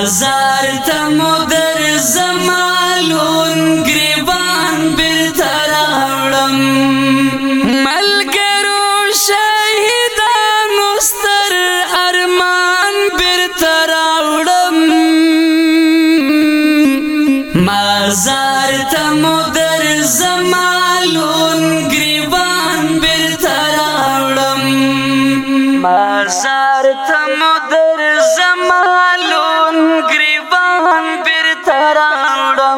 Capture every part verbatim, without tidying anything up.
مازار تمو در زمالون گریبان بیرته راوړم ملګرو شهیدانو ستر ارمان بیرته راوړم مازار تمو در زمالون گریبان بیرته راوړم مازار تمو در زمالون گریبان بیرته راوړم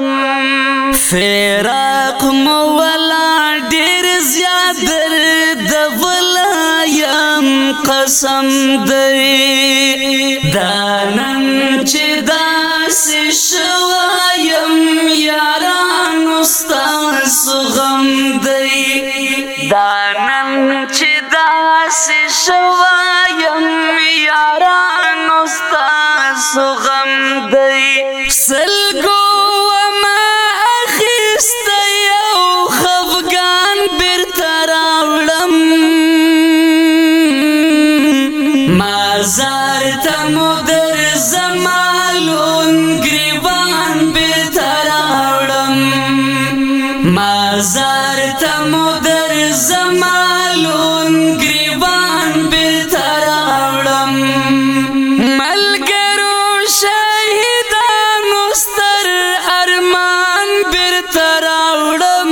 فراق مو ولا ډیر زیات درد ولایم قسم دی دانن چې داسې شوایم یارانو ستاسو غم دی دانن چې داسې شوایم یارانو ستاسو غم دی سلګو وما اخیسته یو خفګان بیرته راوړم مازار تمو در زمالون گریبان بیرته راوړم مازار تمو در زمالون گریبان بیرته راوړم ملګرو شهیدانو ستر ارمان بیرته راوړم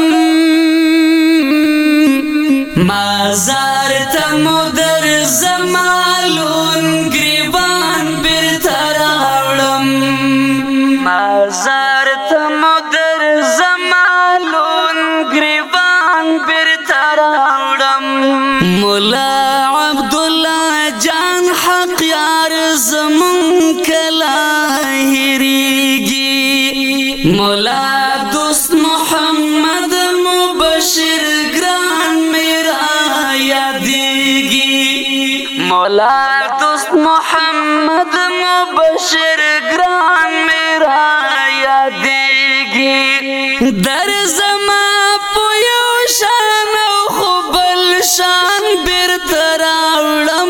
مازار تمو در زمالون گریبان بیرته راوړم مازار تمو در زمالون گریبان بیرته راوړم مولا عبدالله جان حق یار زمون کلا هیریږي مولا دوست محمد مبشر ګران میرا یادېږي مولا دوست محمد مبشر ګران میرا یادېږي در زما په یو شان او خو بل شان بیرته راوړم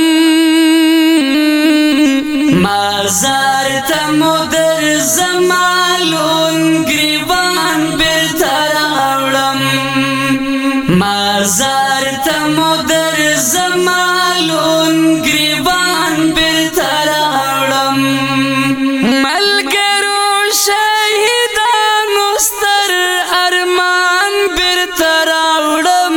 مازار تمو در زمالون گریبان بیرته راوړم مازار تمو در زمالون گریبان بیرته راوړم ملګرو شهیدانو ستر ارمان بیرته راوړم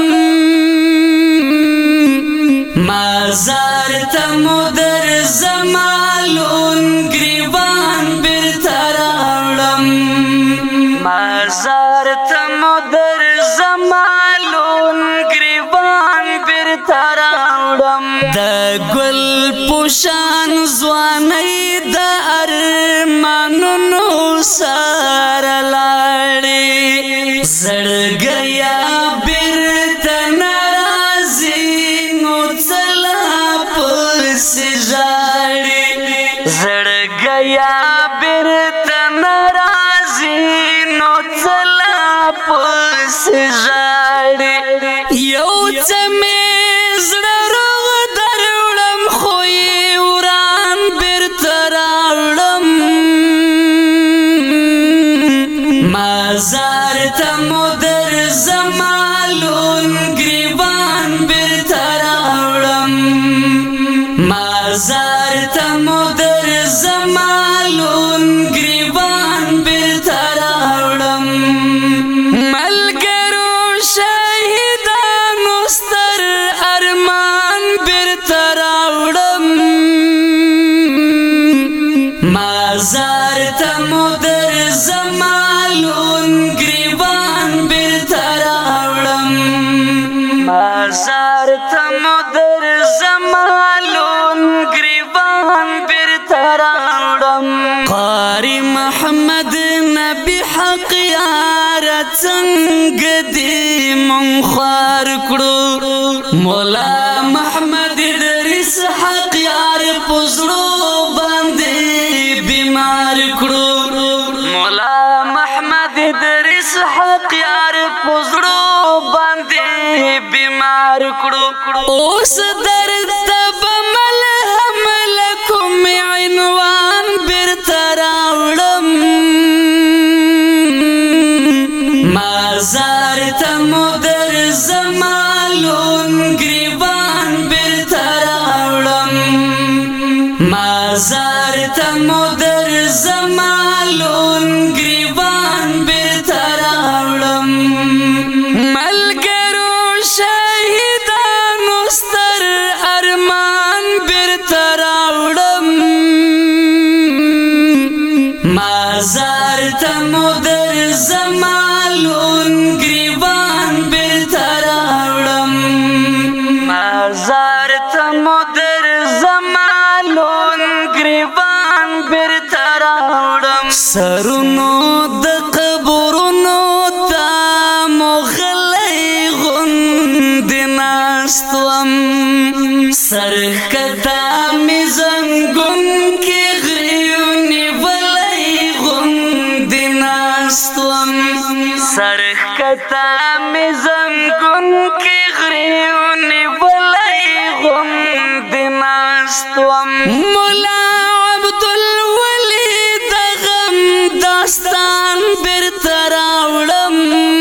مازار تمو در زمالون گریبان بیرته راوړم مازار تمو در زمالون گریبان بیرته راوړم د ګل پوشان ځوانۍ د ارمانونو سره لاړې زړګیا بیرته نه راځي نو څه لا پسې ژاړې زړګیا بیرته نه راځي نو څه لا پسې ژاړې یو څه مې زړه روغ دروړم خو یې وران بیرته راوړم مازار تمو در زمالون گریبان بیرته راوړم مازار تمو در زمالون گریبان بیرته راوړم ملګرو شهیدانو ستر ارمان بیرته راوړم مازار تمو در زمالون گریبان بیرته راوړم مازار تمو در زمالون گریبان بیرته راوړم قاری محمد نبی حق یار څنګه دې مونږ خوار کړو مولا محمد ادریس حق یار پزړو باندې بیمار کړو مولا محمد ادریس حق یار پزړو باندې بیمار کړو اوس درد تب ملهم لکم عنوان بیرته مازار ته مو درځم لون ګریوان بیرته راوړم ملګرو شهیدانو ستر ارمان بیرته راوړم مازار ته مو درځم لون ګریوان بیرته راوړم مازار ته مو درځم لون ګریوان بیرته راوړم سرونو د قبرونو ته مو غلی غوندې ناست وم سرښکته مې زنګونکې غريو نیولی غوندې ناست وم سرښکته مې زنګونکې غريو نیولی غوندې ناست وم ملا عبدالولي د غم داستان بیرته راوړم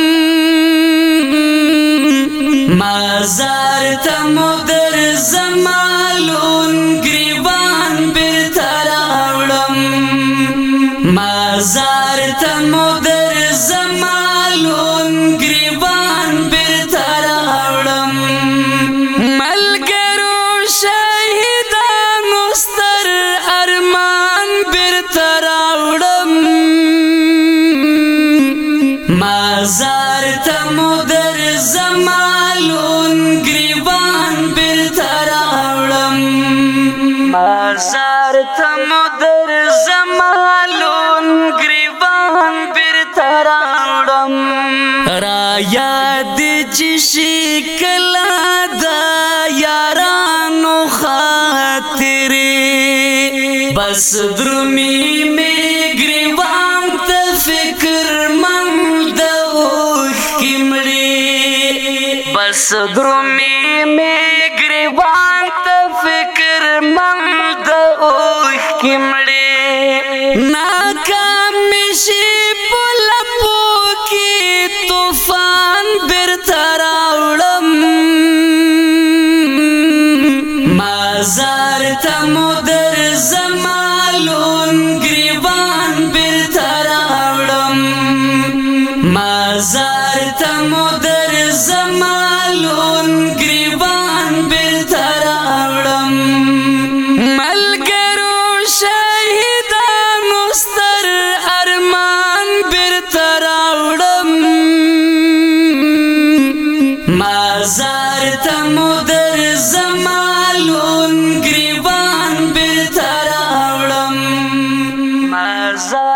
مازار ته مو درځم لون ګریوان بیرته راوړم مازار ته مو درځم لون ګریوان بیرته راوړم ملګرو شهیدانو ستر ارمان بیرته راوړم مازار ته مو درځم لون ګریوان بیرته راوړم مازار ته مو درځم لون ګریوان بیرته راوړم را یاد چې شي کله د یارانو خاطرې بس درومي مې ګریوان ته فکر مند د اوښکې مړې بس درومي مې ګریوان ته فکر مند د اوښکې مړې ناکام مې شي په لپو کې طوفان بیرته راوړم مازار ته مو درځم لون ګریوان بیرته راوړم مازار ته مو درځم لون ګریوان بیرته راوړم ملګرو شهیدانو ستر ارمان بیرته راوړم مازار ته مو درځم لون ګریوان بیرته راوړم مازار